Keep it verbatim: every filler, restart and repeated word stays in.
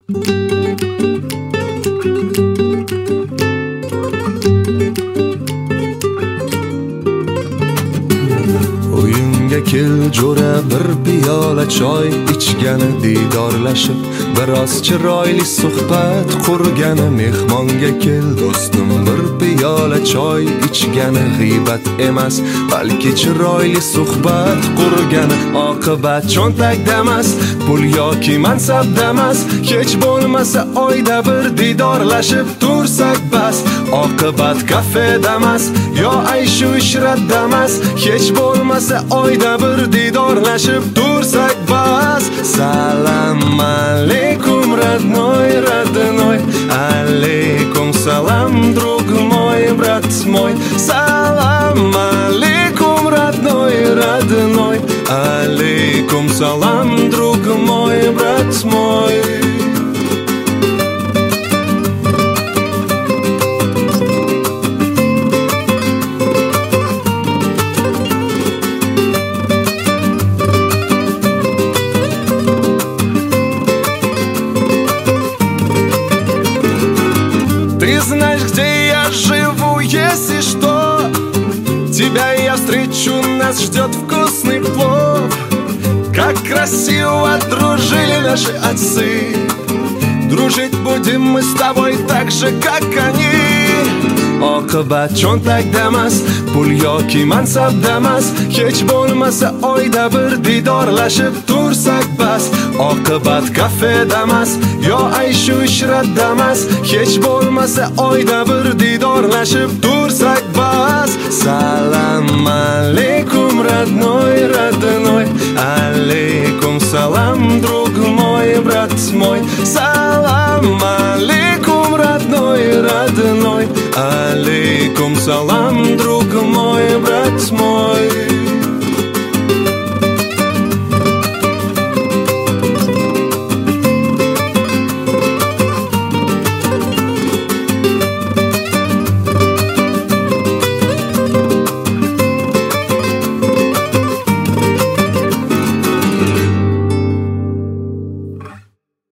Uyimga kel jo'ra bir piyola choy ichgani didorlashib, biroz chiroyli suhbat qurgani. Mehmonga kel do'stim bir piyola choy ichgani g'iybat emas, balki chiroyli suhbat qurgani. Oqibat cho'ntakda emas, pul yoki mansabda emas, hech bo'lmasa oyda bir didorlashib tursak bas. Oqibat kafeda emas, yo ayshu ishratda emas, hech bo'lmasa oyda bir didorlashib tursak bas. Salam alaykum родной, родной, алейкум салам, друг мой, брат мой. Салам алейкум родной, родной, алейкум салам, друг мой, брат мой. Ты знаешь, где я живу, если что, тебя я встречу, нас ждет вкусный плов. Как красиво дружили наши отцы, дружить будем мы с тобой так же, как они. Oqibat cho'ntakda emas, pul yoki mansabda emas, hech bo'lmasa oyda bir didorlashib tursak bas. Oqibat kafeda emas, yo ayshu ishratda emas, hech bo'lmasa oyda bir didorlashib tursak bas. Salam alaykum родной, родной, алейкум салам, друг мой, брат мой. Салам алейкум родной, родной, алейкум салам, друг